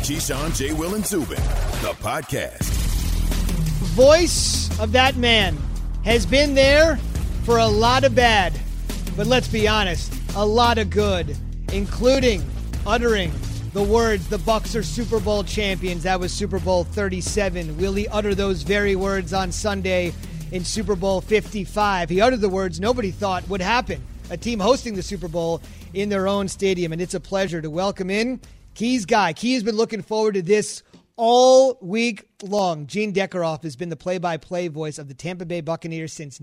Keyshawn, J. Will, and Zubin, the podcast. Voice of that man has been there for a lot of bad, but let's be honest, a lot of good, including uttering the words, the Bucs are Super Bowl champions. That was Super Bowl 37. Will he utter those very words on Sunday in Super Bowl 55? He uttered the words nobody thought would happen, a team hosting the Super Bowl in their own stadium, and it's a pleasure to welcome in Key's guy. Key has been looking forward to this all week long. Gene Deckerhoff has been the play-by-play voice of the Tampa Bay Buccaneers since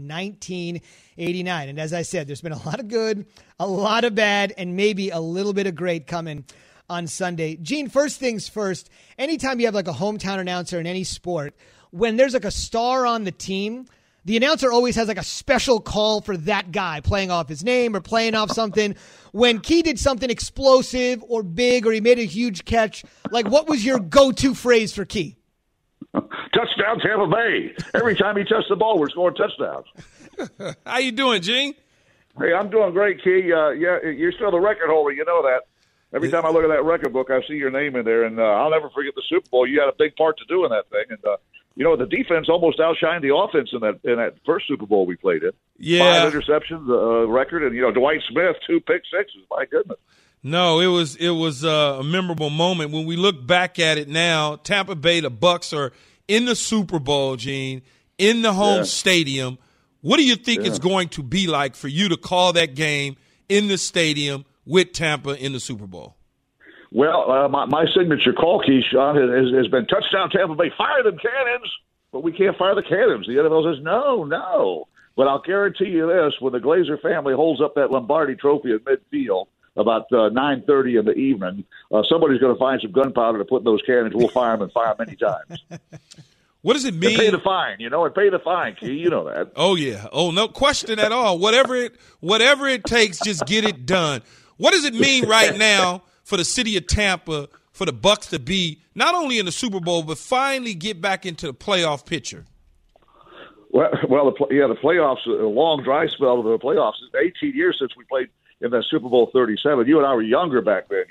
1989. And as I said, there's been a lot of good, a lot of bad, and maybe a little bit of great coming on Sunday. Gene, first things first, anytime you have like a hometown announcer in any sport, when there's like a star on the team, the announcer always has like a special call for that guy, playing off his name or playing off something. When Key did something explosive or big or he made a huge catch, like what was your go-to phrase for Key? Touchdown Tampa Bay. Every time he touched the ball, we're scoring touchdowns. How you doing, Gene? Hey, I'm doing great, Key. Yeah, you're still the record holder. You know that. Every time I look at that record book, I see your name in there, and I'll never forget the Super Bowl. You had a big part to do in that thing, and the defense almost outshined the offense in that first Super Bowl we played in. Yeah, 5 interceptions record, and Dwight Smith 2 pick sixes. My goodness. No, it was a memorable moment. When we look back at it now, Tampa Bay, the Bucs are in the Super Bowl, Gene, in the home stadium. What do you think it's going to be like for you to call that game in the stadium with Tampa in the Super Bowl? Well, my signature call, Keyshawn, has been touchdown Tampa Bay. Fire them cannons, but we can't fire the cannons. The NFL says no. But I'll guarantee you this: when the Glazer family holds up that Lombardi Trophy at midfield about 9:30 in the evening, somebody's going to find some gunpowder to put in those cannons. We'll fire them and fire many times. What does it mean? And pay the fine, and pay the fine, Key. You know that. Oh yeah. Oh, no question at all. Whatever it takes, just get it done. What does it mean right now for the city of Tampa, for the Bucs to be not only in the Super Bowl, but finally get back into the playoff picture? Well, the playoffs, a long dry spell of the playoffs. It's 18 years since we played in that Super Bowl 37. You and I were younger back then,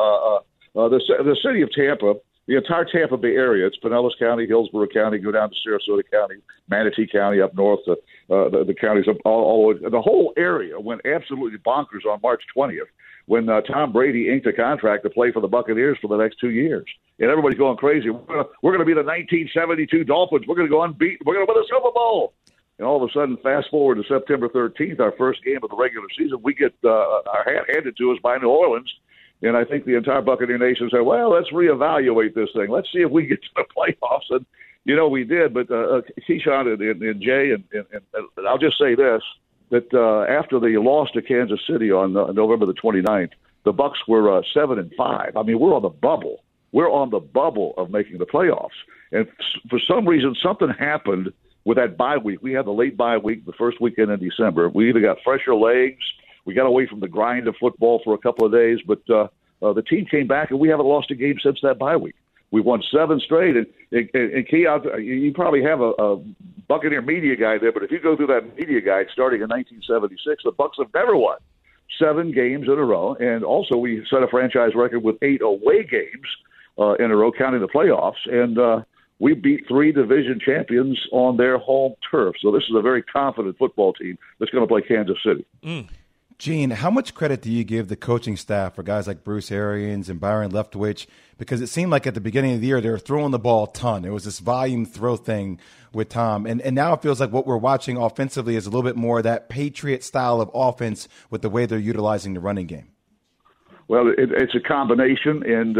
The city of Tampa, the entire Tampa Bay area, it's Pinellas County, Hillsborough County, go down to Sarasota County, Manatee County up north, the counties up all the whole area went absolutely bonkers on March 20th when Tom Brady inked a contract to play for the Buccaneers for the next 2 years. And everybody's going crazy. We're going to be the 1972 Dolphins. We're going to go unbeaten. We're going to win the Super Bowl. And all of a sudden, fast forward to September 13th, our first game of the regular season, we get our hand handed to us by New Orleans. And I think the entire Buccaneer Nation said, well, let's reevaluate this thing. Let's see if we get to the playoffs. And, we did. But Keyshawn and Jay, and I'll just say this, that after the loss to Kansas City on November the 29th, the Bucs were 7-5. I mean, we're on the bubble. We're on the bubble of making the playoffs. And for some reason, something happened with that bye week. We had the late bye week, the first weekend in December. We either got fresher legs, we got away from the grind of football for a couple of days, but the team came back, and we haven't lost a game since that bye week. We've won 7 straight, and Key, you probably have a Buccaneer media guide there, but if you go through that media guide starting in 1976, the Bucs have never won 7 games in a row, and also we set a franchise record with 8 away games in a row, counting the playoffs, and we beat 3 division champions on their home turf. So this is a very confident football team that's going to play Kansas City. Gene, how much credit do you give the coaching staff for guys like Bruce Arians and Byron Leftwich? Because it seemed like at the beginning of the year they were throwing the ball a ton. It was this volume throw thing with Tom. And now it feels like what we're watching offensively is a little bit more of that Patriot style of offense with the way they're utilizing the running game. Well, it's a combination. And,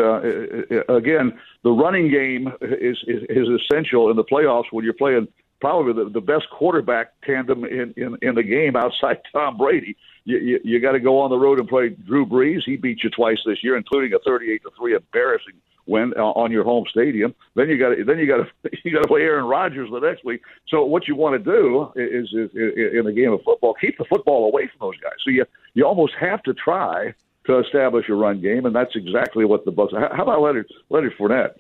again, the running game is essential in the playoffs when you're playing probably the best quarterback tandem in the game outside Tom Brady. You got to go on the road and play Drew Brees. He beat you twice this year, including a 38-3 embarrassing win on your home stadium. Then you got to play Aaron Rodgers the next week. So what you want to do is in the game of football, keep the football away from those guys. So you almost have to try to establish a run game, and that's exactly what the Bucs. How about Leonard Fournette?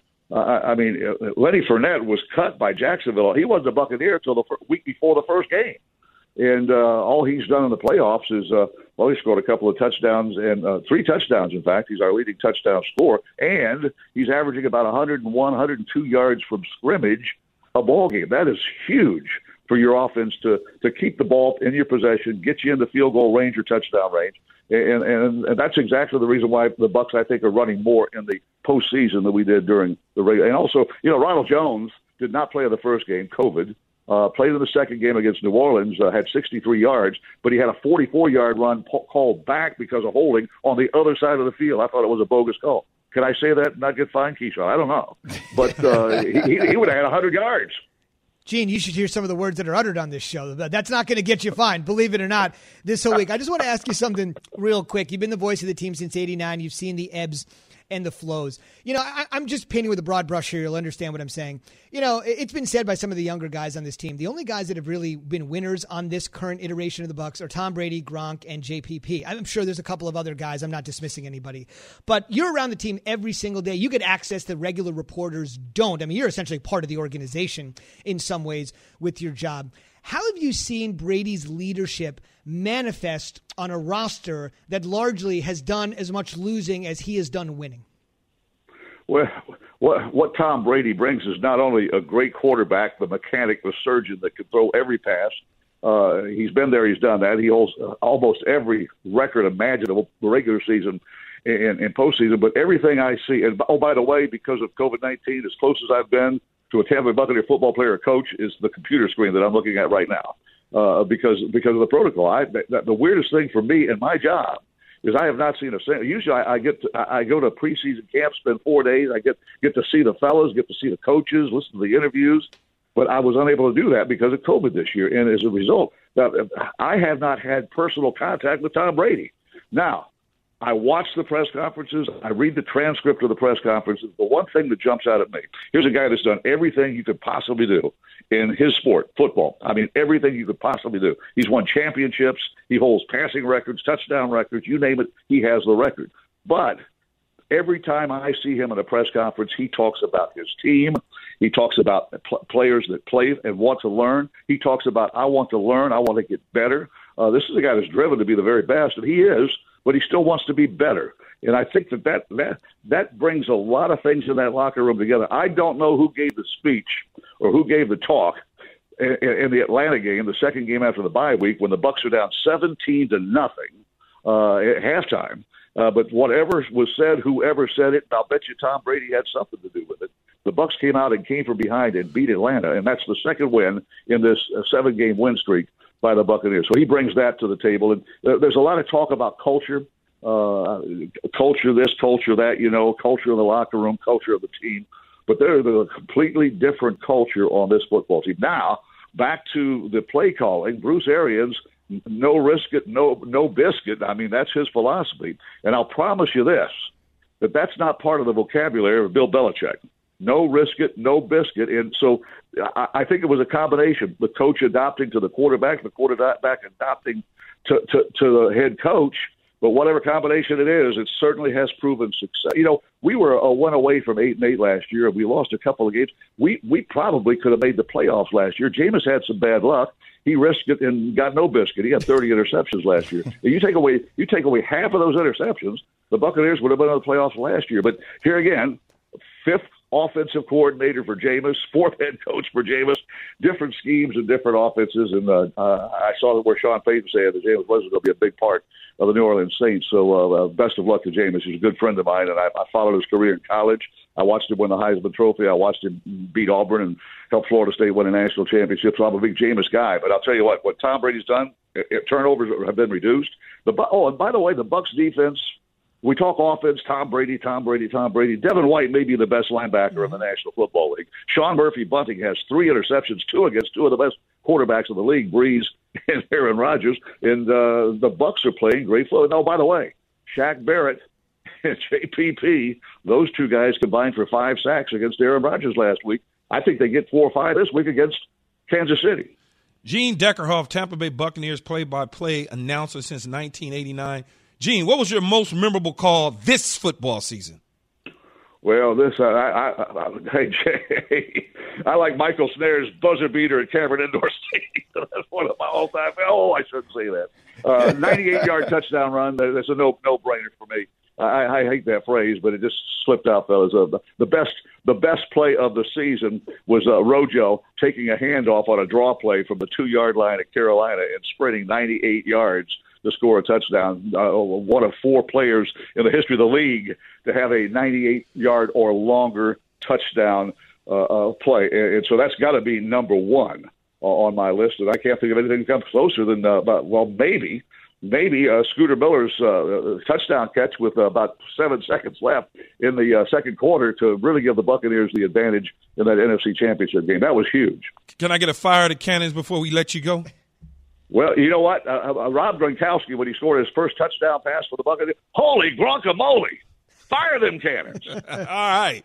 Lenny Fournette was cut by Jacksonville. He wasn't a Buccaneer until the week before the first game. And all he's done in the playoffs is, he scored a couple of touchdowns and 3 touchdowns, in fact. He's our leading touchdown scorer. And he's averaging about 101, 102 yards from scrimmage a ball game. That is huge for your offense to keep the ball in your possession, get you in the field goal range or touchdown range. And that's exactly the reason why the Bucs, I think, are running more in the postseason than we did during the regular. And also, Ronald Jones did not play in the first game, COVID. Played in the second game against New Orleans, had 63 yards, but he had a 44-yard run called back because of holding on the other side of the field. I thought it was a bogus call. Can I say that and not get fined, Keyshawn? I don't know. But he would have had 100 yards. Gene, you should hear some of the words that are uttered on this show. That's not going to get you fined, believe it or not, this whole week. I just want to ask you something real quick. You've been the voice of the team since '89. You've seen the ebbs and the flows. I'm just painting with a broad brush here. You'll understand what I'm saying. It's been said by some of the younger guys on this team, the only guys that have really been winners on this current iteration of the Bucs are Tom Brady, Gronk, and JPP. I'm sure there's a couple of other guys. I'm not dismissing anybody. But you're around the team every single day. You get access that regular reporters don't. I mean, you're essentially part of the organization in some ways with your job. How have you seen Brady's leadership manifest on a roster that largely has done as much losing as he has done winning? Well, what Tom Brady brings is not only a great quarterback, the mechanic, the surgeon that can throw every pass. He's been there, he's done that. He holds almost every record imaginable, the regular season and postseason. But everything I see, and by the way, because of COVID-19, as close as I've been to a Tampa Bay Buccaneer football player or coach is the computer screen that I'm looking at right now because of the protocol. The weirdest thing for me in my job is I have not seen a single. Usually I go to preseason camp, spend 4 days. I get to see the fellas, get to see the coaches, listen to the interviews. But I was unable to do that because of COVID this year. And as a result, I have not had personal contact with Tom Brady. Now, I watch the press conferences. I read the transcript of the press conferences. The one thing that jumps out at me, here's a guy that's done everything you could possibly do in his sport, football. I mean, everything you could possibly do. He's won championships. He holds passing records, touchdown records, you name it, he has the record. But every time I see him in a press conference, he talks about his team. He talks about players that play and want to learn. He talks about, I want to learn. I want to get better. This is a guy that's driven to be the very best, and he is, but he still wants to be better. And I think that brings a lot of things in that locker room together. I don't know who gave the speech or who gave the talk in the Atlanta game, the second game after the bye week, when the Bucs are down 17-0 at halftime. But whatever was said, whoever said it, I'll bet you Tom Brady had something to do with it. The Bucs came out and came from behind and beat Atlanta, and that's the second win in this 7-game win streak by the Buccaneers. So he brings that to the table. And there's a lot of talk about culture, culture this, culture that, culture in the locker room, culture of the team. But there's a completely different culture on this football team. Now, back to the play calling, Bruce Arians, no risk it, no biscuit. I mean, that's his philosophy. And I'll promise you this, that's not part of the vocabulary of Bill Belichick. No risk it, no biscuit. And so I think it was a combination, the coach adopting to the quarterback adopting to the head coach. But whatever combination it is, it certainly has proven success. We were a one away from 8-8 last year, and we lost a couple of games. We probably could have made the playoffs last year. Jameis had some bad luck. He risked it and got no biscuit. He had 30 interceptions last year. You take away half of those interceptions, the Buccaneers would have been in the playoffs last year. But here again, fifth offensive coordinator for Jameis, fourth head coach for Jameis, different schemes and different offenses. And I saw where Sean Payton said that Jameis wasn't going to be a big part of the New Orleans Saints. So best of luck to Jameis. He's a good friend of mine, and I followed his career in college. I watched him win the Heisman Trophy. I watched him beat Auburn and help Florida State win a national championship. So I'm a big Jameis guy. But I'll tell you what Tom Brady's done, turnovers have been reduced. And by the way, the Bucs defense, we talk offense, Tom Brady. Devin White may be the best linebacker in the National Football League. Sean Murphy-Bunting has 3 interceptions, 2 against 2 of the best quarterbacks in the league, Breeze and Aaron Rodgers. And the Bucs are playing great football. No, by the way, Shaq Barrett and JPP, those 2 guys combined for 5 sacks against Aaron Rodgers last week. I think they get 4 or 5 this week against Kansas City. Gene Deckerhoff, Tampa Bay Buccaneers play-by-play announcer since 1989. Gene, what was your most memorable call this football season? Well, hey, Jay, I like Michael Snare's buzzer beater at Cameron Indoor Stadium. That's one of my all-time. Oh, I shouldn't say that. 98-yard touchdown run. That's a no-brainer for me. I hate that phrase, but it just slipped out, fellas. The best play of the season was Rojo taking a handoff on a draw play from the 2-yard line at Carolina and sprinting 98 yards to score a touchdown. One of 4 players in the history of the league to have a 98-yard or longer touchdown play. And so that's got to be number 1 on my list. And I can't think of anything that comes closer than, maybe Scooter Miller's touchdown catch with about 7 seconds left in the second quarter to really give the Buccaneers the advantage in that NFC Championship game. That was huge. Can I get a fire to cannons before we let you go? Well, you know what? Rob Gronkowski, when he scored his first touchdown pass for the Buccaneers, holy guacamole! Fire them cannons. All right.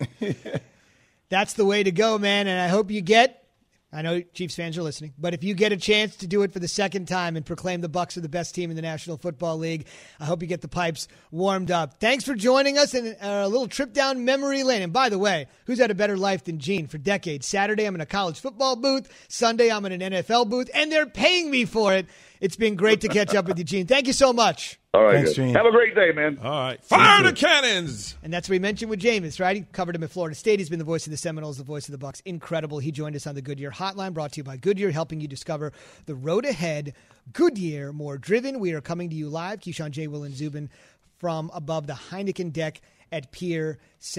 That's the way to go, man, and I hope you get – I know Chiefs fans are listening, but if you get a chance to do it for the second time and proclaim the Bucs are the best team in the National Football League, I hope you get the pipes warmed up. Thanks for joining us in a little trip down memory lane. And by the way, who's had a better life than Gene for decades? Saturday, I'm in a college football booth. Sunday, I'm in an NFL booth, and they're paying me for it. It's been great to catch up with you, Gene. Thank you so much. All right, thanks, Gene. Have a great day, man. All right. Fire the cannons. And that's what we mentioned with Jameis, right? He covered him at Florida State. He's been the voice of the Seminoles, the voice of the Bucs. Incredible. He joined us on the Goodyear Hotline, brought to you by Goodyear, helping you discover the road ahead. Goodyear, more driven. We are coming to you live. Keyshawn, J. Will, and Zubin from above the Heineken deck at Pier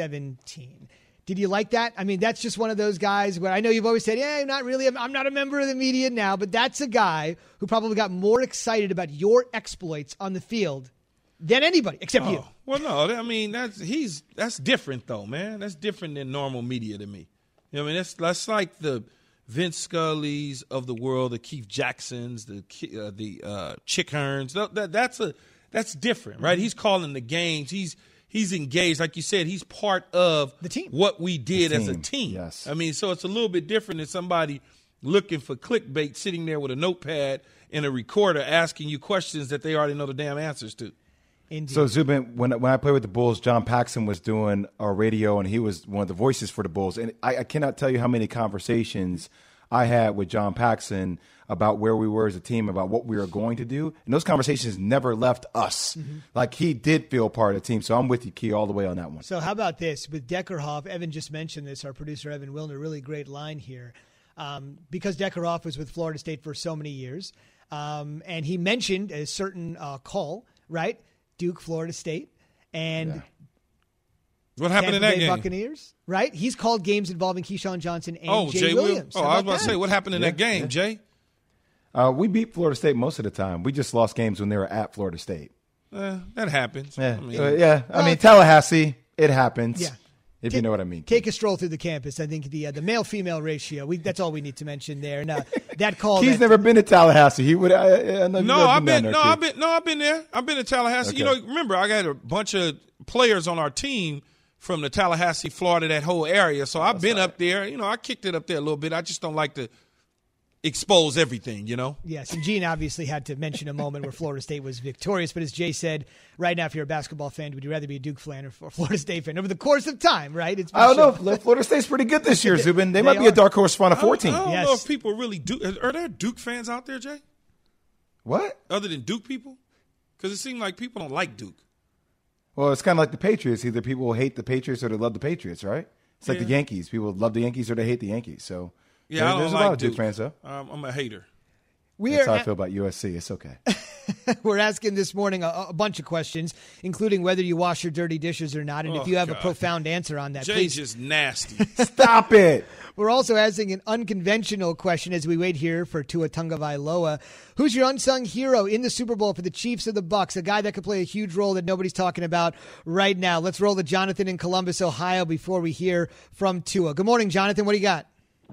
17. Did you like that? I mean, that's just one of those guys where I know you've always said, yeah, not really. I'm not a member of the media now, but that's a guy who probably got more excited about your exploits on the field than anybody, except you. Well, no, I mean, that's different, though, man. That's different than normal media to me. You know, I mean, that's like the Vince Scully's of the world, the Keith Jacksons, the Chick Hearns. That's different, right? He's calling the games. He's engaged. Like you said, he's part of the team. What we did as a team. Yes. I mean, so it's a little bit different than somebody looking for clickbait, sitting there with a notepad and a recorder asking you questions that they already know the damn answers to. Indeed. So, Zubin, when I played with the Bulls, John Paxson was doing our radio, and he was one of the voices for the Bulls. And I cannot tell you how many conversations I had with John Paxson about where we were as a team, about what we were going to do. And those conversations never left us. Mm-hmm. Like, he did feel part of the team. So I'm with you, Key, all the way on that one. So how about this? With Deckerhoff, Evan just mentioned this, our producer Evan Wilner, really great line here. Because Deckerhoff was with Florida State for so many years, and he mentioned a certain call, right? Duke, Florida State, and what happened Tampa in that Bay game? Buccaneers, right? He's called games involving Keyshawn Johnson and Jay Williams. I was about to say, what happened in that game, Jay? We beat Florida State most of the time. We just lost games when they were at Florida State. That happens. I mean, Tallahassee, it happens. Yeah. If you know what I mean. Take a stroll through the campus. I think the male-female ratio, that's all we need to mention there. And that call. He's never been to Tallahassee. He would. I've been there. I've been there. I've been to Tallahassee. Okay. You know, remember, I got a bunch of players on our team from the Tallahassee, Florida, that whole area. So I've been up there. You know, I kicked it up there a little bit. I just don't like to expose everything, you know? Yes, and Gene obviously had to mention a moment where Florida State was victorious. But as Jay said, right now, if you're a basketball fan, would you rather be a Duke fan or a Florida State fan? Over the course of time, right? I don't know. Florida State's pretty good this year, Zubin. They might be a dark horse Final Four team. I don't know if people really do. Are there Duke fans out there, Jay? What? Other than Duke people? Because it seems like people don't like Duke. Well, it's kind of like the Patriots. Either people will hate the Patriots or they love the Patriots, right? It's like the Yankees. People love the Yankees or they hate the Yankees. So there's a lot of Duke fans, though. I'm a hater. That's how I feel about USC. It's okay. We're asking this morning a bunch of questions, including whether you wash your dirty dishes or not. And if you have a profound answer on that, Jay's please. Just nasty. Stop it. We're also asking an unconventional question as we wait here for Tua Tagovailoa. Who's your unsung hero in the Super Bowl for the Chiefs or the Bucs? A guy that could play a huge role that nobody's talking about right now. Let's roll to Jonathan in Columbus, Ohio, before we hear from Tua. Good morning, Jonathan. What do you got?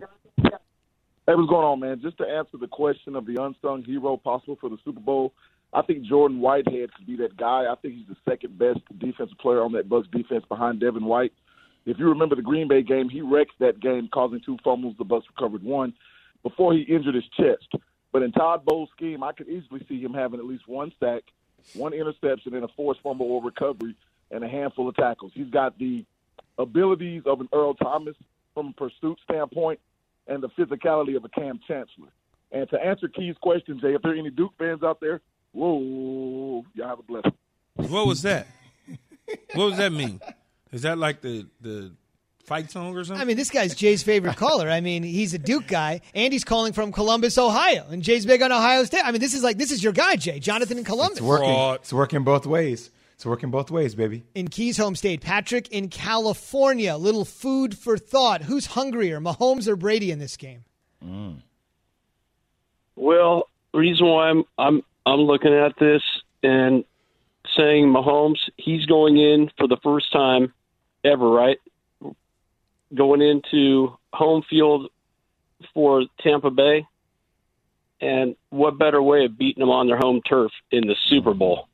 Hey, what's going on, man? Just to answer the question of the unsung hero possible for the Super Bowl, I think Jordan Whitehead could be that guy. I think he's the second best defensive player on that Bucs defense behind Devin White. If you remember the Green Bay game, he wrecked that game, causing 2 fumbles. The Bucs recovered 1 before he injured his chest. But in Todd Bowles' scheme, I could easily see him having at least 1 sack, 1 interception, and a forced fumble or recovery, and a handful of tackles. He's got the abilities of an Earl Thomas from a pursuit standpoint and the physicality of a Cam Chancellor. And to answer Key's question, Jay, if there are any Duke fans out there, whoa, y'all have a blessing. What was that? What does that mean? Is that like the fight song or something? I mean, this guy's Jay's favorite caller. I mean, he's a Duke guy, and he's calling from Columbus, Ohio. And Jay's big on Ohio State. I mean, this is your guy, Jay. Jonathan in Columbus. It's working. It's working both ways. It's working both ways, baby. In Key's home state, Patrick in California. Little food for thought. Who's hungrier, Mahomes or Brady in this game? Well, the reason why I'm looking at this and saying Mahomes, he's going in for the first time ever, right? Going into home field for Tampa Bay. And what better way of beating them on their home turf in the Super Bowl?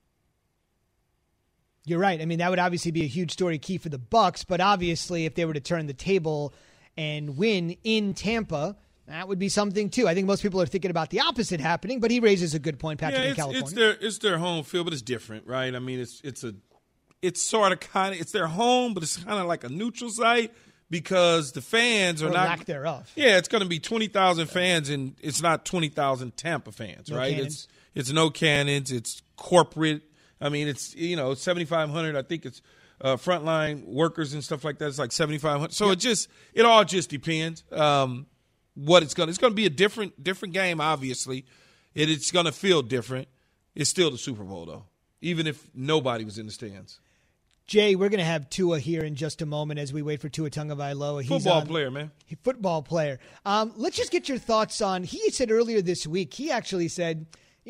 You're right. I mean, that would obviously be a huge story key for the Bucs, but obviously if they were to turn the table and win in Tampa, that would be something too. I think most people are thinking about the opposite happening, but he raises a good point, Patrick, in California. It's their home field, but it's different, right? I mean, it's sort of kind of, it's their home, but it's kind of like a neutral site because the fans are or not lack thereof. Yeah, it's going to be 20,000 fans, and it's not 20,000 Tampa fans, No right? cannons. It's no cannons. It's corporate. I mean, it's 7,500. I think it's frontline workers and stuff like that. It's like 7,500. So it all just depends. What it's going to be a different game. Obviously, it's going to feel different. It's still the Super Bowl though, even if nobody was in the stands. Jay, we're going to have Tua here in just a moment as we wait for Tua Tagovailoa. Football player, man. Football player. Let's just get your thoughts on. He said earlier this week. He actually said,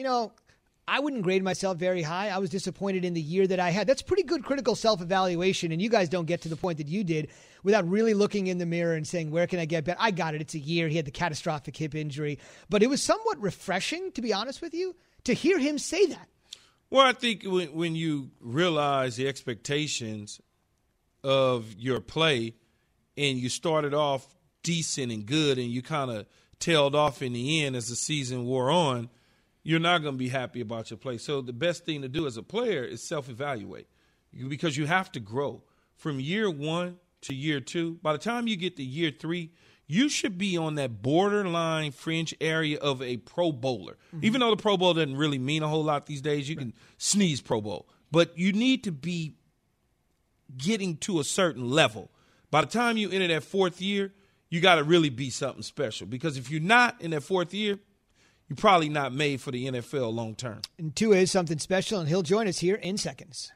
I wouldn't grade myself very high. I was disappointed in the year that I had. That's pretty good critical self-evaluation, and you guys don't get to the point that you did without really looking in the mirror and saying, where can I get better? I got it. It's a year. He had the catastrophic hip injury. But it was somewhat refreshing, to be honest with you, to hear him say that. Well, I think when you realize the expectations of your play and you started off decent and good and you kind of tailed off in the end as the season wore on, you're not going to be happy about your play. So the best thing to do as a player is self-evaluate because you have to grow. From year 1 to year 2, by the time you get to year 3, you should be on that borderline fringe area of a Pro Bowler. Mm-hmm. Even though the Pro Bowl doesn't really mean a whole lot these days, you can sneeze Pro Bowl. But you need to be getting to a certain level. By the time you enter that 4th year, you got to really be something special. Because if you're not in that 4th year, you're probably not made for the NFL long term. And Tua is something special, and he'll join us here in seconds.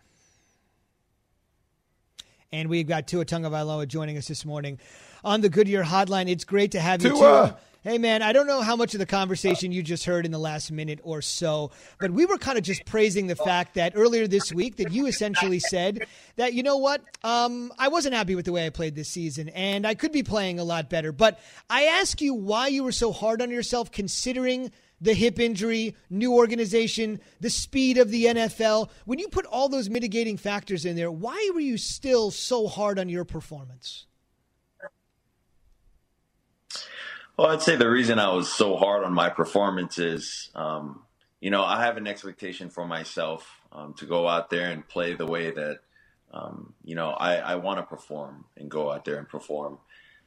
And we've got Tua Tagovailoa joining us this morning on the Goodyear Hotline. It's great to have you, Tua. Hey, man, I don't know how much of the conversation you just heard in the last minute or so, but we were kind of just praising the fact that earlier this week that you essentially said that, you know what, I wasn't happy with the way I played this season, and I could be playing a lot better. But I ask you why you were so hard on yourself considering the hip injury, new organization, the speed of the NFL. When you put all those mitigating factors in there, why were you still so hard on your performance? Well, I'd say the reason I was so hard on my performance is, I have an expectation for myself to go out there and play the way that, I want to perform and go out there and perform.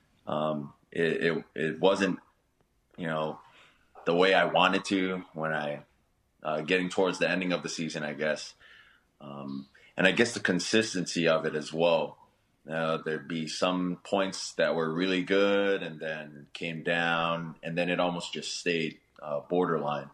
It wasn't, the way I wanted to when I getting towards the ending of the season, I guess. And I guess the consistency of it as well. There'd be some points that were really good and then came down, and then it almost just stayed borderline.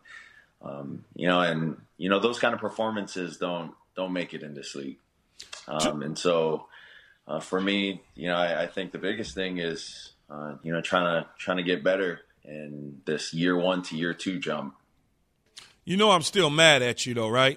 Those kind of performances don't make it in this league. And so for me, I think the biggest thing is, trying to get better in this year 1 to year 2 jump. I'm still mad at you though, right?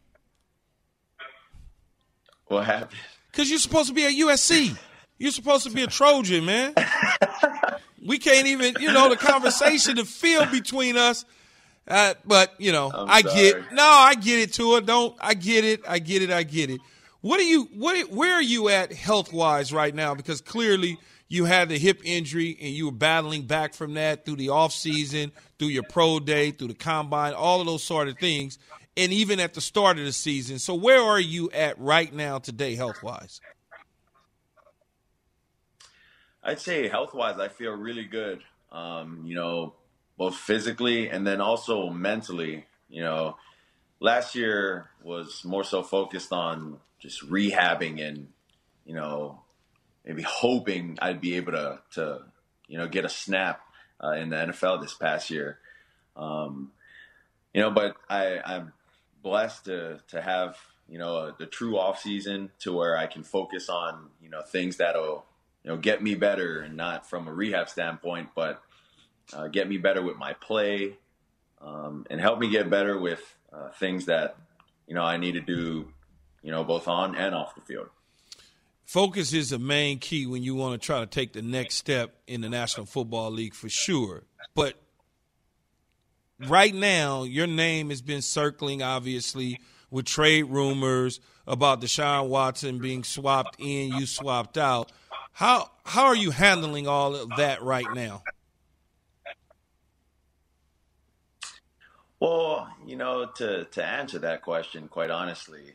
What happened? Because you're supposed to be at USC. You're supposed to be a Trojan, man. We can't even, the conversation, the feel between us. But, I get it, Tua. I get it. Where are you at health-wise right now? Because clearly you had the hip injury and you were battling back from that through the offseason, through your pro day, through the combine, all of those sort of things. And even at the start of the season. So where are you at right now today health-wise? I'd say health-wise, I feel really good. Both physically and then also mentally. Last year was more so focused on just rehabbing and, maybe hoping I'd be able to get a snap in the NFL this past year. But I'm blessed to have, the true off season to where I can focus on, things that'll, get me better, and not from a rehab standpoint, but get me better with my play, and help me get better with things that, I need to do, both on and off the field. Focus is the main key when you want to try to take the next step in the National Football League, for sure. But right now, your name has been circling, obviously, with trade rumors about Deshaun Watson being swapped in, you swapped out. How are you handling all of that right now? Well, to answer that question, quite honestly,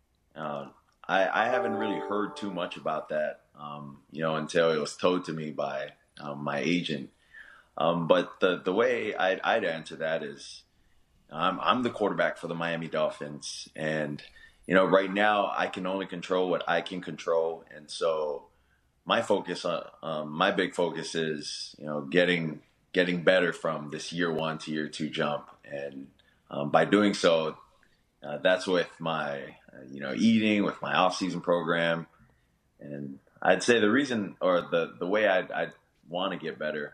I haven't really heard too much about that, until it was told to me by my agent. But the way I'd answer that is, I'm the quarterback for the Miami Dolphins, and right now I can only control what I can control, and so my big focus is getting better from this year 1 to year 2 jump, and by doing so, that's with my eating, with my off-season program, and I'd say the reason, or the way I'd want to get better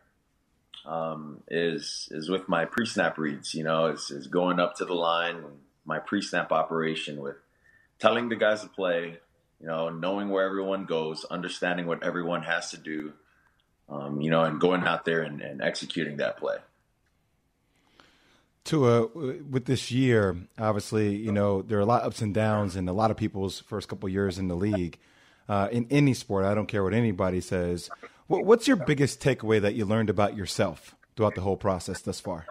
is with my pre-snap reads. Is going up to the line, my pre-snap operation with telling the guys to play, knowing where everyone goes, understanding what everyone has to do, and going out there and executing that play. Tua, with this year, obviously, there are a lot of ups and downs in a lot of people's first couple of years in the league. In any sport, I don't care what anybody says. What's your biggest takeaway that you learned about yourself throughout the whole process thus far?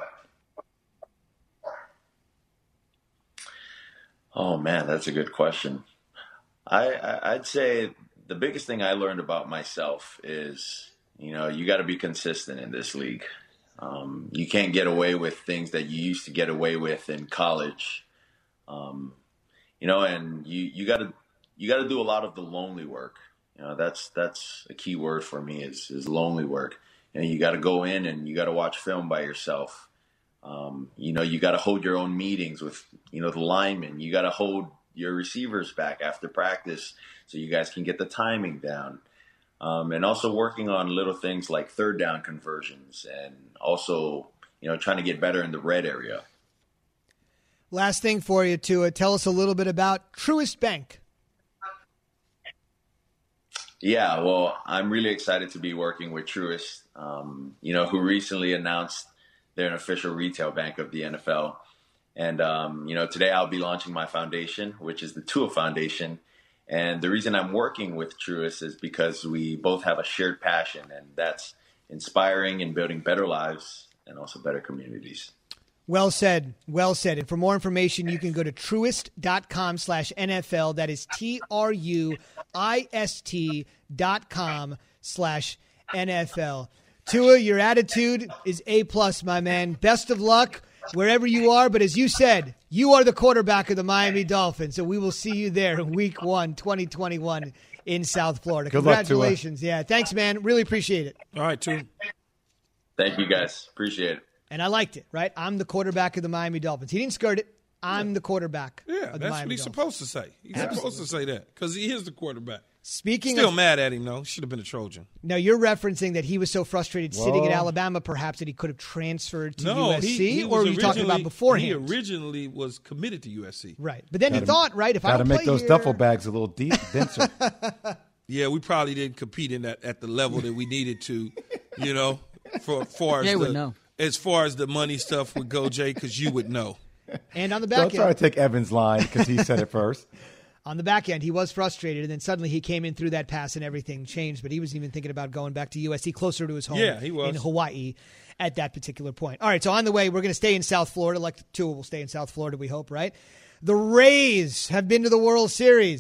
Oh, man, that's a good question. I'd say the biggest thing I learned about myself is, you got to be consistent in this league. You can't get away with things that you used to get away with in college. And you got to do a lot of the lonely work. That's a key word for me is lonely work. You got to go in and you got to watch film by yourself. You got to hold your own meetings with, the linemen. You got to hold your receivers back after practice so you guys can get the timing down. And also working on little things like third down conversions, and also, trying to get better in the red area. Last thing for you, Tua. Tell us a little bit about Truist Bank. Yeah, well, I'm really excited to be working with Truist, who recently announced they're an official retail bank of the NFL. And, today I'll be launching my foundation, which is the Tua Foundation. And the reason I'm working with Truist is because we both have a shared passion, and that's inspiring and building better lives and also better communities. Well said. Well said. And for more information, you can go to truist.com/NFL. That is TRUIST.com/NFL. Tua, your attitude is A+, my man. Best of luck wherever you are. But as you said, you are the quarterback of the Miami Dolphins. So we will see you there in Week 1, 2021 in South Florida. Good Congratulations. Luck, Tua. Yeah, thanks, man. Really appreciate it. All right, Tua. Thank you, guys. Appreciate it. And I liked it, right? I'm the quarterback of the Miami Dolphins. He didn't skirt it. I'm the quarterback of the that's Miami what he's Dolphins. supposed to say. He's supposed to say that because he is the quarterback. Speaking Still of, mad at him, though. Should have been a Trojan. now you're referencing that he was so frustrated sitting at Alabama, perhaps that he could have transferred to USC, he or were you talking about beforehand? He originally was committed to USC. Right, but then he thought, right, if I Got don't to play make those here, duffel bags a little denser. Yeah, we probably didn't compete in that at the level that we needed to, for far as Jay would know. As far as the money stuff would go, Jay, because you would know. and on the back Don't try to end, take Evan's line because he said it first. on the back end, he was frustrated, and then suddenly he came in through that pass and everything changed. But he was even thinking about going back to USC, closer to his home He was. in Hawaii at that particular point. All right, so on the way, we're going to stay in South Florida, like Tua will stay in South Florida, we hope, right? The Rays have been to the World Series.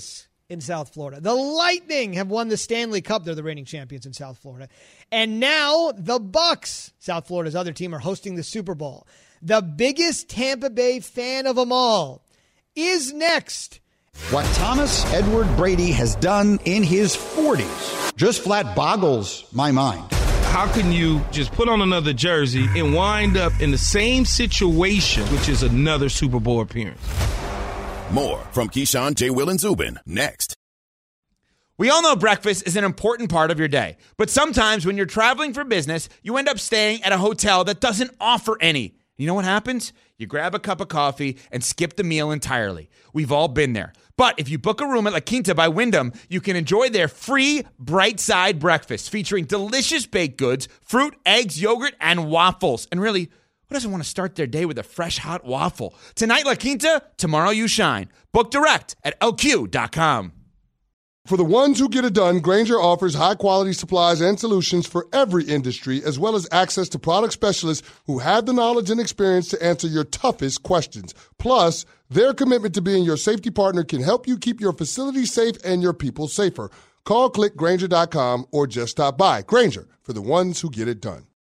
in South Florida. The Lightning have won the Stanley Cup. They're the reigning champions in South Florida. And now the Bucks, South Florida's other team, are hosting the Super Bowl. The biggest Tampa Bay fan of them all is next. What Thomas Edward Brady has done in his 40s just flat boggles my mind. How can you just put on another jersey and wind up in the same situation, which is another Super Bowl appearance? More from Keyshawn, J. Will, and Zubin next. We all know breakfast is an important part of your day, but sometimes when you're traveling for business, you end up staying at a hotel that doesn't offer any. You know what happens? You grab a cup of coffee and skip the meal entirely. We've all been there. But if you book a room at La Quinta by Wyndham, you can enjoy their free Bright Side breakfast featuring delicious baked goods, fruit, eggs, yogurt, and waffles. And really, who doesn't want to start their day with a fresh, hot waffle? Tonight, La Quinta, tomorrow you shine. Book direct at LQ.com. For the ones who get it done, Grainger offers high-quality supplies and solutions for every industry, as well as access to product specialists who have the knowledge and experience to answer your toughest questions. Plus, their commitment to being your safety partner can help you keep your facility safe and your people safer. Call, click Grainger.com, or just stop by. Grainger, for the ones who get it done.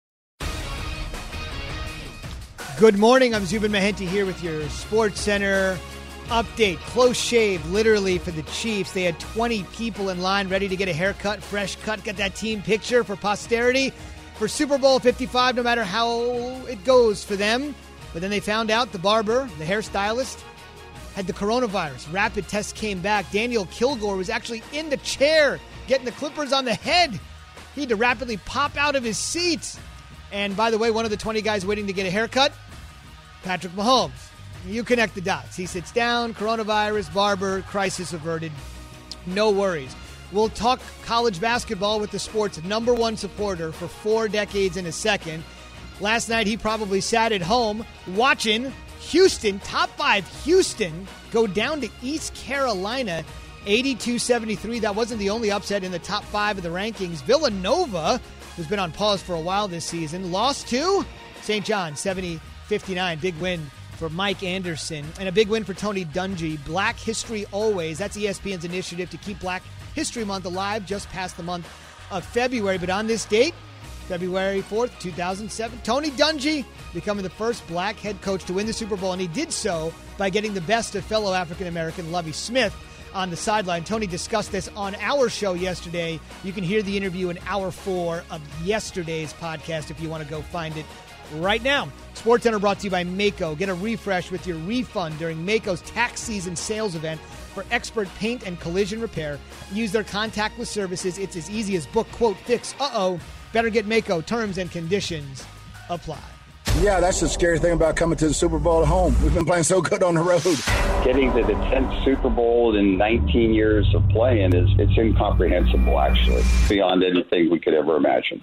Good morning. I'm Zubin Mehenti here with your Sports Center update. Close shave, literally, for the Chiefs. They had 20 people in line ready to get a haircut, fresh cut, get that team picture for posterity for Super Bowl 55, no matter how it goes for them. But then they found out the barber, the hairstylist, had the coronavirus. Rapid test came back. Daniel Kilgore was actually in the chair getting the clippers on the head. He had to rapidly pop out of his seat. And by the way, one of the 20 guys waiting to get a haircut, Patrick Mahomes. You connect the dots. He sits down, coronavirus, barber, crisis averted. No worries. We'll talk college basketball with the sport's number one supporter for 4 decades in a second. Last night, he probably sat at home watching Houston, top 5 Houston, go down to East Carolina, 82-73. That wasn't the only upset in the top 5 of the rankings. Villanova, who's been on pause for a while this season, lost to St. John, 70-59. Big win for Mike Anderson, and a big win for Tony Dungy. Black History Always. That's ESPN's initiative to keep Black History Month alive, just past the month of February. But on this date, February 4th, 2007, Tony Dungy becoming the first black head coach to win the Super Bowl, and he did so by getting the best of fellow African-American Lovie Smith on the sideline. Tony discussed this on our show yesterday. You can hear the interview in hour 4 of yesterday's podcast if you want to go find it right now. SportsCenter brought to you by Maaco. Get a refresh with your refund during Maaco's tax season sales event for expert paint and collision repair. Use their contactless services. It's as easy as book, quote, fix. Better get Maaco. Terms and conditions apply. Yeah, that's the scary thing about coming to the Super Bowl at home. We've been playing so good on the road. Getting to the 10th Super Bowl in 19 years of playing it's incomprehensible, actually, beyond anything we could ever imagine.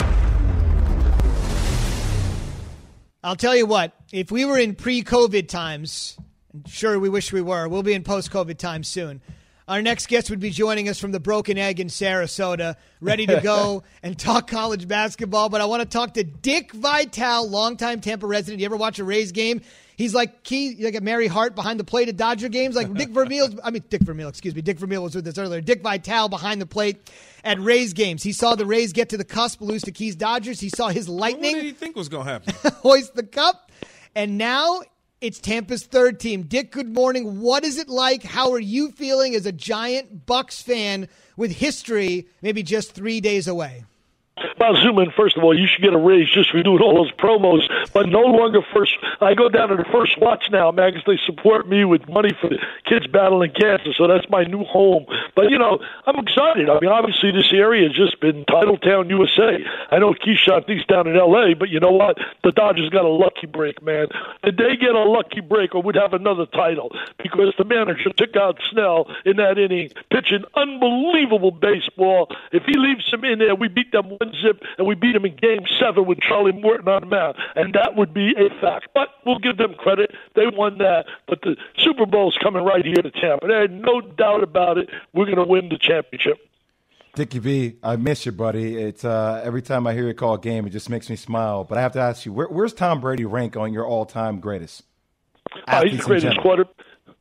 I'll tell you what, if we were in pre-COVID times, sure, we wish we were, we'll be in post-COVID times soon. Our next guest would be joining us from the Broken Egg in Sarasota, ready to go and talk college basketball. But I want to talk to Dick Vitale, longtime Tampa resident. You ever watch a Rays game? He's like a Mary Hart behind the plate at Dodger games. Like Dick Vermeil was with us earlier. Dick Vitale behind the plate at Rays games. He saw the Rays get to the cusp, lose to Keys Dodgers. He saw his Lightning. What did he think was going to happen? Hoist the cup. And now it's Tampa's third team. Dick, good morning. What is it like? How are you feeling as a giant Bucks fan with history maybe just 3 days away? Well, Zubin, first of all, you should get a raise just for doing all those promos, but no longer first. I go down to the First Watch now, man, because they support me with money for the kids battling cancer, so that's my new home. But, I'm excited. I mean, obviously this area has just been Titletown, USA. I know Keyshawn thinks down in L.A., but you know what? The Dodgers got a lucky break, man. Did they get a lucky break or would have another title? Because the manager took out Snell in that inning, pitching unbelievable baseball. If he leaves him in there, we beat them 1-0, and we beat him in Game 7 with Charlie Morton on the mound, and that would be a fact. But we'll give them credit. They won that. But the Super Bowl's coming right here to Tampa. There's no doubt about it. We're going to win the championship. Dickie V, I miss you, buddy. It's every time I hear you call a game, it just makes me smile. But I have to ask you, where's Tom Brady rank on your all-time greatest? He's the greatest quarterback.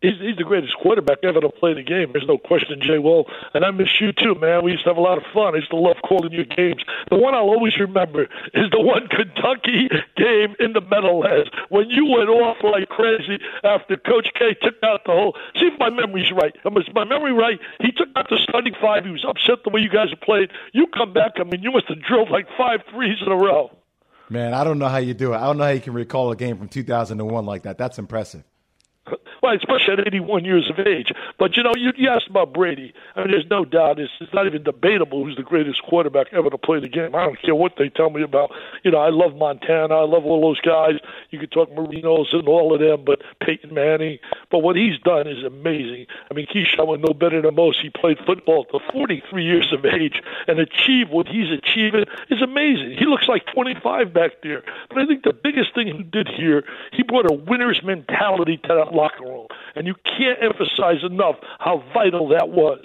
He's the greatest quarterback ever to play the game. There's no question, Jay Will. And I miss you too, man. We used to have a lot of fun. I used to love calling your games. The one I'll always remember is the one Kentucky game in the Meadowlands when you went off like crazy after Coach K took out the whole. See if my memory's right. Is my memory right? He took out the starting five. He was upset the way you guys have played. You come back. I mean, you must have drilled like 5 threes in a row. Man, I don't know how you do it. I don't know how you can recall a game from 2001 like that. That's impressive. Well, especially at 81 years of age. But, you asked about Brady. I mean, there's no doubt. It's not even debatable who's the greatest quarterback ever to play the game. I don't care what they tell me about. I love Montana. I love all those guys. You could talk Marinos and all of them, but Peyton Manning. But what he's done is amazing. I mean, Keyshawn was no better than most. He played football to 43 years of age and achieved what he's achieving is amazing. He looks like 25 back there. But I think the biggest thing he did here, he brought a winner's mentality to that locker room. And you can't emphasize enough how vital that was.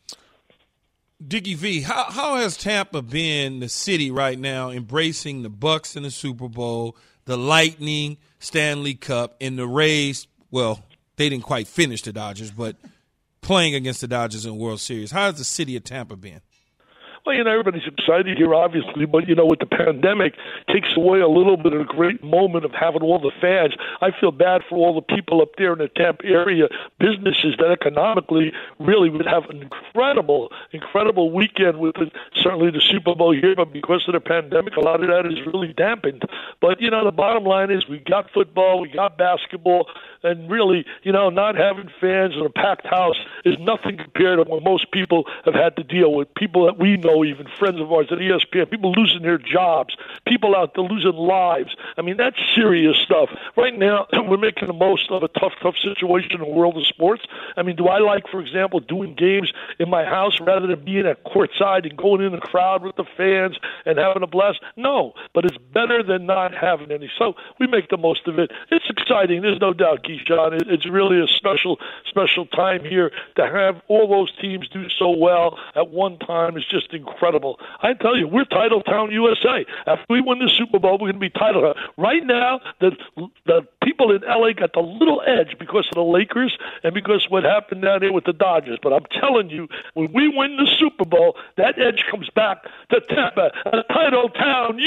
Dickie V, how has Tampa been, the city right now, embracing the Bucks in the Super Bowl, the Lightning, Stanley Cup, and the Rays? Well, they didn't quite finish the Dodgers, but playing against the Dodgers in the World Series. How has the city of Tampa been? Well, everybody's excited here, obviously, but, with the pandemic, it takes away a little bit of the great moment of having all the fans. I feel bad for all the people up there in the Tampa area, businesses that economically really would have an incredible weekend with certainly the Super Bowl here, but because of the pandemic, a lot of that is really dampened. But, the bottom line is we got football, we got basketball, and really, not having fans in a packed house is nothing compared to what most people have had to deal with. People that we know, even friends of ours at ESPN, people losing their jobs, people out there losing lives. I mean, that's serious stuff. Right now, we're making the most of a tough situation in the world of sports. I mean, do I like, for example, doing games in my house rather than being at courtside and going in the crowd with the fans and having a blast? No, but it's better than not having any. So we make the most of it. It's exciting. There's no doubt, Keyshawn. It's really a special time here to have all those teams do so well at one time. It's just incredible. I tell you, we're Title Town, USA. After we win the Super Bowl, we're going to be Title Town. Right now, the people in L.A. got the little edge because of the Lakers and because of what happened down there with the Dodgers. But I'm telling you, when we win the Super Bowl, that edge comes back to Tampa, Title Town,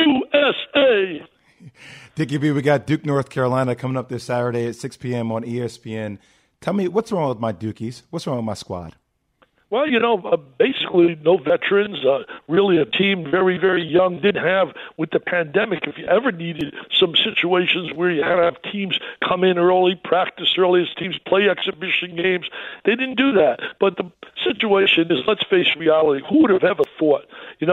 USA. Dickie B, we got Duke, North Carolina coming up this Saturday at 6 p.m. on ESPN. Tell me, what's wrong with my Dukies? What's wrong with my squad? Well, basically no veterans, really a team very, very young. Didn't have, with the pandemic, if you ever needed some situations where you had to have teams come in early, practice early, as teams play exhibition games, they didn't do that. But the situation is, let's face reality, who would have ever thought?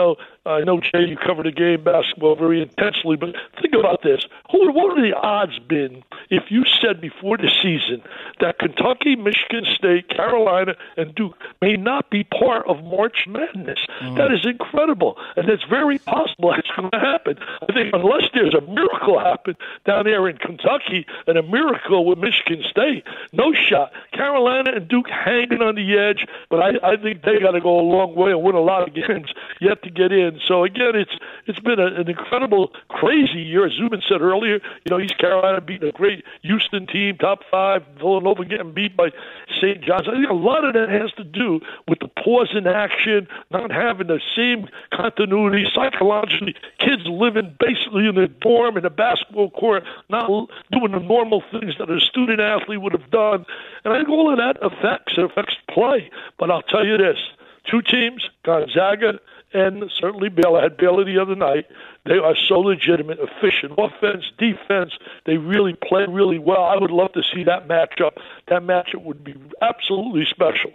I know, Jay, you covered the game basketball very intensely, but think about this. What would the odds been if you said before the season that Kentucky, Michigan State, Carolina, and Duke may not be part of March Madness? That is incredible, and it's very possible it's going to happen. I think unless there's a miracle happen down there in Kentucky and a miracle with Michigan State, no shot. Carolina and Duke hanging on the edge, but I think they got to go a long way and win a lot of games yet to get in. So again, it's been an incredible, crazy year. As Zubin said earlier, East Carolina beating a great Houston team, top 5, Villanova getting beat by St. John's. I think a lot of that has to do with the pause in action, not having the same continuity psychologically, kids living basically in their dorm in a basketball court, not doing the normal things that a student athlete would have done. And I think all of that affects play. But I'll tell you this, 2 teams, Gonzaga and certainly Baylor. I had Baylor the other night. They are so legitimate, efficient, offense, defense. They really play really well. I would love to see that matchup. That matchup would be absolutely special.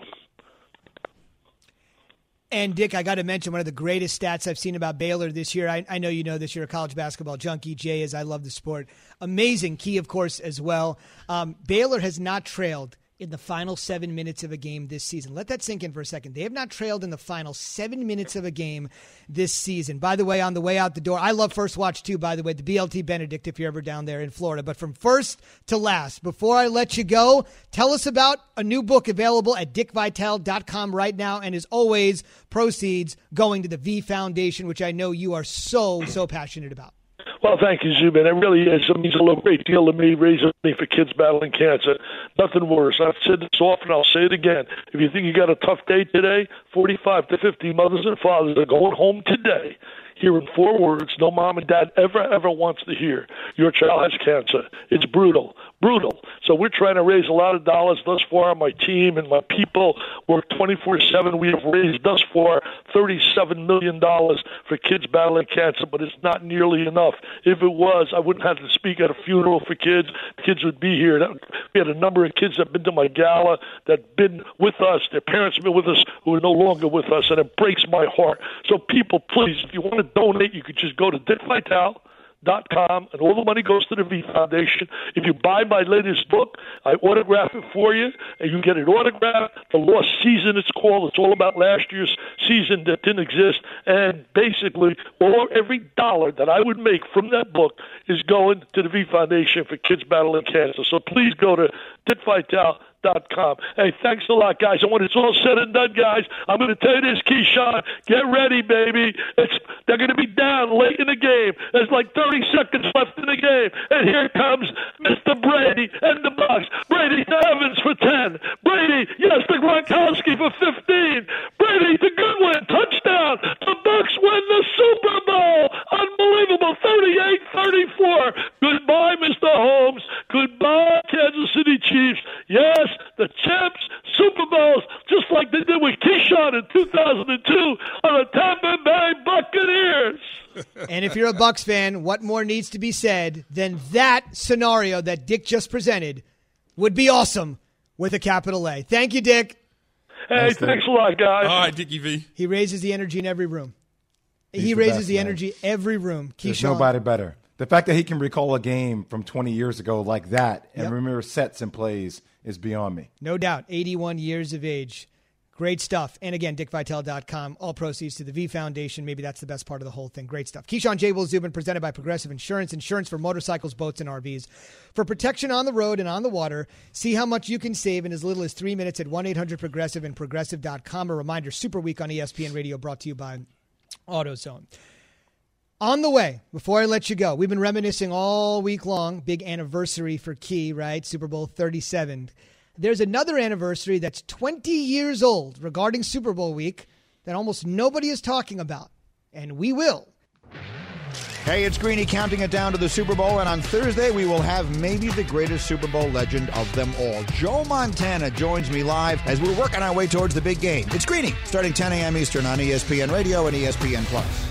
And, Dick, I got to mention one of the greatest stats I've seen about Baylor this year. I know you know this. You're a college basketball junkie. Jay, as I love the sport. Amazing key, of course, as well. Baylor has not trailed in the final 7 minutes of a game this season. Let that sink in for a second. They have not trailed in the final 7 minutes of a game this season. By the way, on the way out the door, I love First Watch too, by the way, the BLT Benedict if you're ever down there in Florida. But from first to last, before I let you go, tell us about a new book available at dickvitale.com right now. And as always, proceeds going to the V Foundation, which I know you are so passionate about. Well, thank you, Zubin. It really is. It means a great deal to me, raising money for kids battling cancer. Nothing worse. I've said this often. I'll say it again. If you think you got a tough day today, 45 to 50 mothers and fathers are going home today hearing 4 words no mom and dad ever wants to hear. Your child has cancer. It's brutal. So we're trying to raise a lot of dollars thus far. My team and my people work 24/7. We have raised thus far $37 million for kids battling cancer, but it's not nearly enough. If it was, I wouldn't have to speak at a funeral for kids. Kids would be here. We had a number of kids that have been to my gala that have been with us. Their parents have been with us who are no longer with us, and it breaks my heart. So people, please, if you want to donate, you could just go to DickVitale.com, and all the money goes to the V Foundation. If you buy my latest book, I autograph it for you, and you get it autographed. The Lost Season, it's called. It's all about last year's season that didn't exist. And basically, every dollar that I would make from that book is going to the V Foundation for kids battling cancer. So please go to DickVitale.com. Hey, thanks a lot, guys. And when it's all said and done, guys, I'm going to tell you this, Keyshawn. Get ready, baby. They're going to be down late in the game. There's like 30 seconds left in the game. And here comes Mr. Brady and the Bucs. Brady to Evans for 10. Brady, yes, to Gronkowski for 15. Brady to Goodwin. Touchdown. The Bucs win the Super Bowl. Unbelievable. 38-34. Goodbye, Mr. Holmes. Goodbye, Kansas City Chiefs. Yes, the champs, Super Bowls, just like they did with Keyshawn in 2002 on the Tampa Bay Buccaneers. And if you're a Bucs fan, what more needs to be said than that scenario that Dick just presented would be awesome with a capital A. Thank you, Dick. Hey, thanks a lot, guys. All right, Dickie V. He raises the energy in every room. He the raises best, the man. energy every room. There's Keyshawn. nobody better. The fact that he can recall a game from 20 years ago like that and Yep. remember sets and plays is beyond me. No doubt. 81 years of age. Great stuff. And again, DickVitale.com. All proceeds to the V Foundation. Maybe that's the best part of the whole thing. Great stuff. Keyshawn J. Will Zubin, presented by Progressive Insurance. Insurance for motorcycles, boats, and RVs. For protection on the road and on the water, see how much you can save in as little as 3 minutes at 1-800-PROGRESSIVE and Progressive.com. A reminder, Super Week on ESPN Radio brought to you by AutoZone. On the way, before I let you go, we've been reminiscing all week long. Big anniversary for Key, right? Super Bowl 37. There's another anniversary that's 20 years old regarding Super Bowl week that almost nobody is talking about, and we will. Hey, it's Greeny counting it down to the Super Bowl, and on Thursday we will have maybe the greatest Super Bowl legend of them all. Joe Montana joins me live as we're working our way towards the big game. It's Greeny, starting 10 a.m. Eastern on ESPN Radio and ESPN+.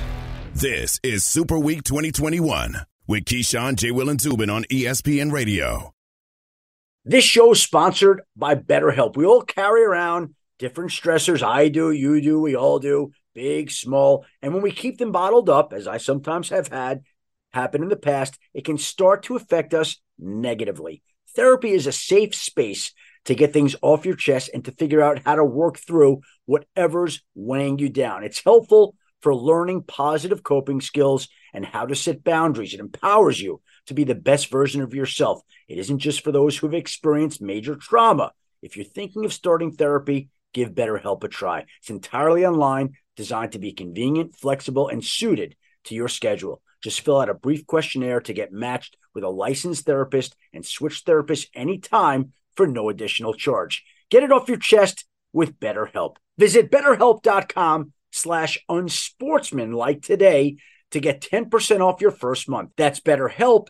This is Super Week 2021 with Keyshawn, J. Will, and Zubin on ESPN Radio. This show is sponsored by BetterHelp. We all carry around different stressors. I do, you do, we all do, big, small. And when we keep them bottled up, as I sometimes have had happen in the past, it can start to affect us negatively. Therapy is a safe space to get things off your chest and to figure out how to work through whatever's weighing you down. It's helpful for learning positive coping skills and how to set boundaries. It empowers you to be the best version of yourself. It isn't just for those who have experienced major trauma. If you're thinking of starting therapy, give BetterHelp a try. It's entirely online, designed to be convenient, flexible, and suited to your schedule. Just fill out a brief questionnaire to get matched with a licensed therapist and switch therapists anytime for no additional charge. Get it off your chest with BetterHelp. Visit BetterHelp.com/unsportsmanlike today to get 10% off your first month. That's BetterHelp,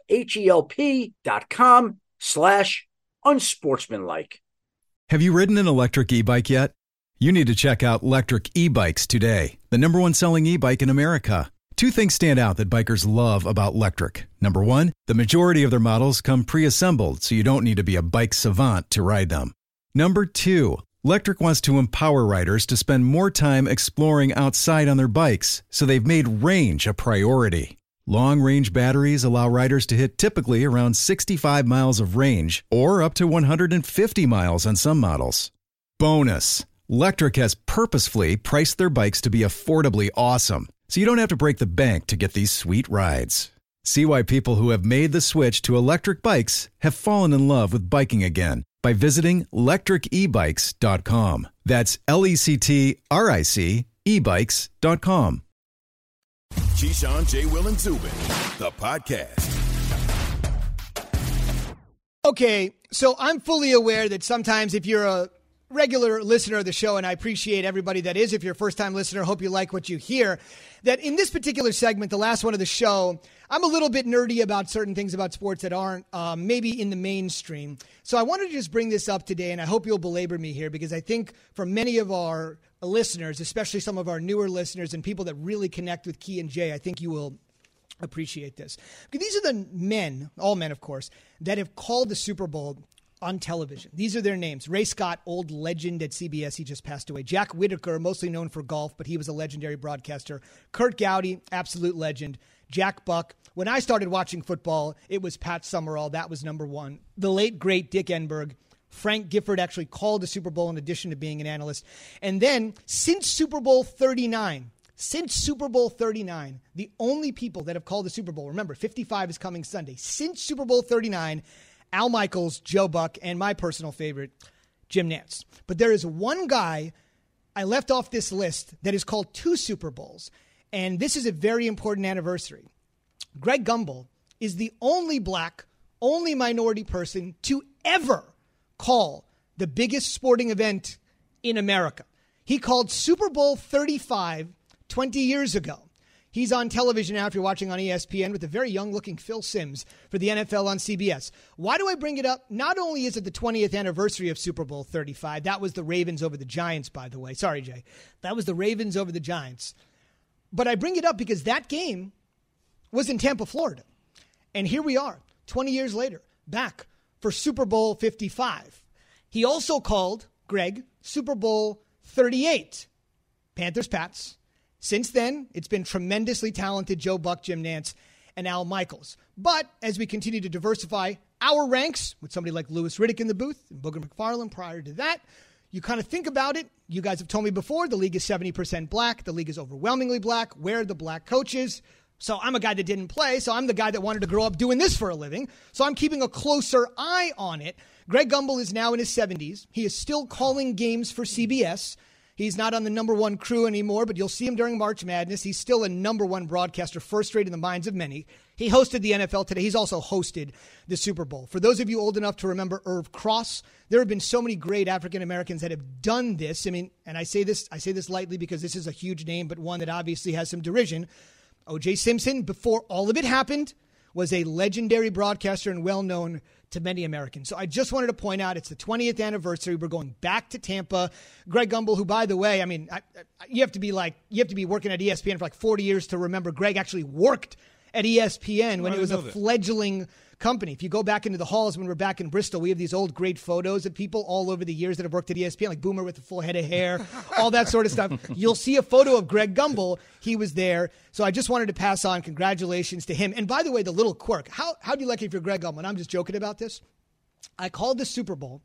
HELP.com/unsportsmanlike. Have you ridden an electric e-bike yet? You need to check out Lectric E-Bikes today, the #1 selling e-bike in America. Two things stand out that bikers love about Lectric. Number one, the majority of their models come pre-assembled, so you don't need to be a bike savant to ride them. Number two, Lectric wants to empower riders to spend more time exploring outside on their bikes, so they've made range a priority. Long-range batteries allow riders to hit typically around 65 miles of range, or up to 150 miles on some models. Bonus, Lectric has purposefully priced their bikes to be affordably awesome, so you don't have to break the bank to get these sweet rides. See why people who have made the switch to electric bikes have fallen in love with biking again by visiting lectricebikes.com. That's LECTRIC ebikes.com. Keyshawn, J. Will, and Zubin, the podcast. Okay, so I'm fully aware that sometimes if you're a regular listener of the show, and I appreciate everybody that is, if you're a first-time listener, hope you like what you hear, that in this particular segment, the last one of the show, I'm a little bit nerdy about certain things about sports that aren't maybe in the mainstream. So I wanted to just bring this up today, and I hope you'll belabor me here, because I think for many of our listeners, especially some of our newer listeners and people that really connect with Key and Jay, I think you will appreciate this. Because these are the men, all men of course, that have called the Super Bowl on television. These are their names. Ray Scott, old legend at CBS. He just passed away. Jack Whitaker, mostly known for golf, but he was a legendary broadcaster. Kurt Gowdy, absolute legend. Jack Buck. When I started watching football, it was Pat Summerall. That was number one. The late, great Dick Enberg. Frank Gifford actually called the Super Bowl in addition to being an analyst. And then, since Super Bowl 39, the only people that have called the Super Bowl, remember, 55 is coming Sunday. Since Super Bowl 39, Al Michaels, Joe Buck, and my personal favorite, Jim Nantz. But there is one guy I left off this list that is called 2 Super Bowls, and this is a very important anniversary. Greg Gumbel is the only black, only minority person to ever call the biggest sporting event in America. He called Super Bowl 35 20 years ago. He's on television now, if you're watching on ESPN, with a very young-looking Phil Simms for the NFL on CBS. Why do I bring it up? Not only is it the 20th anniversary of Super Bowl 35. That was the Ravens over the Giants, by the way. Sorry, Jay. That was the Ravens over the Giants. But I bring it up because that game was in Tampa, Florida. And here we are, 20 years later, back for Super Bowl 55. He also called, Greg, Super Bowl 38. Panthers-Pats. Since then, it's been tremendously talented Joe Buck, Jim Nantz, and Al Michaels. But as we continue to diversify our ranks with somebody like Louis Riddick in the booth and Booger McFarland prior to that, you kind of think about it. You guys have told me before, the league is 70% black. The league is overwhelmingly black. Where are the black coaches? So I'm a guy that didn't play, so I'm the guy that wanted to grow up doing this for a living. So I'm keeping a closer eye on it. Greg Gumbel is now in his 70s. He is still calling games for CBS. He's not on the number one crew anymore, but you'll see him during March Madness. He's still a number one broadcaster, first rate in the minds of many. He hosted the NFL Today. He's also hosted the Super Bowl. For those of you old enough to remember Irv Cross, there have been so many great African Americans that have done this. I mean, and I say this lightly because this is a huge name, but one that obviously has some derision. O.J. Simpson, before all of it happened, was a legendary broadcaster and well-known to many Americans. So I just wanted to point out it's the 20th anniversary. We're going back to Tampa. Greg Gumbel, who, by the way, I mean, you have to be working at ESPN for like 40 years to remember Greg actually worked at ESPN when it was a fledgling company. If you go back into the halls when we're back in Bristol, we have these old great photos of people all over the years that have worked at ESPN, like Boomer with a full head of hair, all that sort of stuff. You'll see a photo of Greg Gumbel. He was there. So I just wanted to pass on congratulations to him. And by the way, the little quirk, how do you like it if you're Greg Gumbel? And I'm just joking about this. I called the Super Bowl,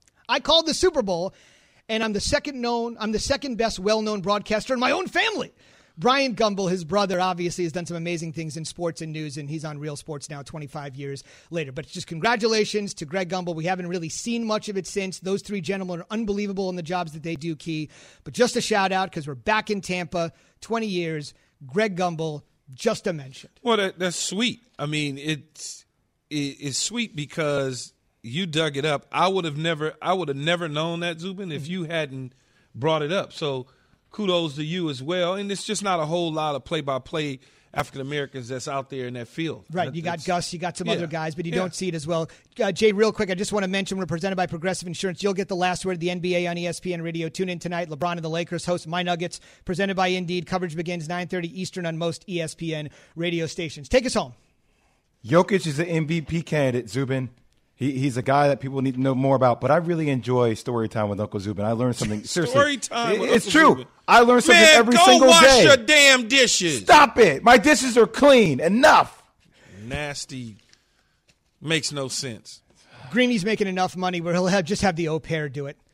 and I'm the second best well-known broadcaster in my own family. Brian Gumbel, his brother, obviously has done some amazing things in sports and news, and he's on Real Sports now 25 years later. But just congratulations to Greg Gumbel. We haven't really seen much of it since. Those three gentlemen are unbelievable in the jobs that they do, Key. But just a shout-out because we're back in Tampa, 20 years. Greg Gumbel, just a mention. Well, that's sweet. I mean, it's sweet because you dug it up. I would have never known that, Zubin, if you hadn't brought it up. So kudos to you as well. And it's just not a whole lot of play-by-play African-Americans that's out there in that field. Right. You got Gus, you got some other guys, but you don't see it as well. Jay, real quick, I just want to mention we're presented by Progressive Insurance. You'll get the last word of the NBA on ESPN Radio. Tune in tonight. LeBron and the Lakers host My Nuggets, presented by Indeed. Coverage begins 9:30 Eastern on most ESPN radio stations. Take us home. Jokic is an MVP candidate, Zubin. He's a guy that people need to know more about, but I really enjoy story time with Uncle Zubin. I learned something. Seriously, story time with it's Uncle true. Zubin. I learned something every single day. Go wash your damn dishes. Stop it. My dishes are clean. Enough. Nasty. Makes no sense. Greeny's making enough money where he'll just have the au pair do it.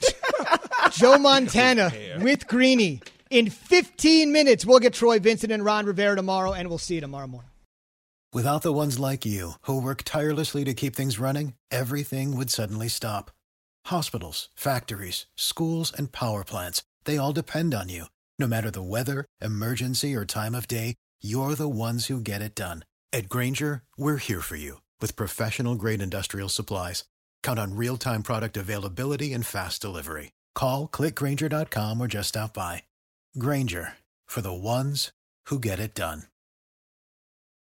Joe Montana with Greeny. In 15 minutes, we'll get Troy Vincent and Ron Rivera tomorrow, and we'll see you tomorrow morning. Without the ones like you, who work tirelessly to keep things running, everything would suddenly stop. Hospitals, factories, schools, and power plants, they all depend on you. No matter the weather, emergency, or time of day, you're the ones who get it done. At Grainger, we're here for you with professional-grade industrial supplies. Count on real-time product availability and fast delivery. Call, click Grainger.com, or just stop by. Grainger, for the ones who get it done.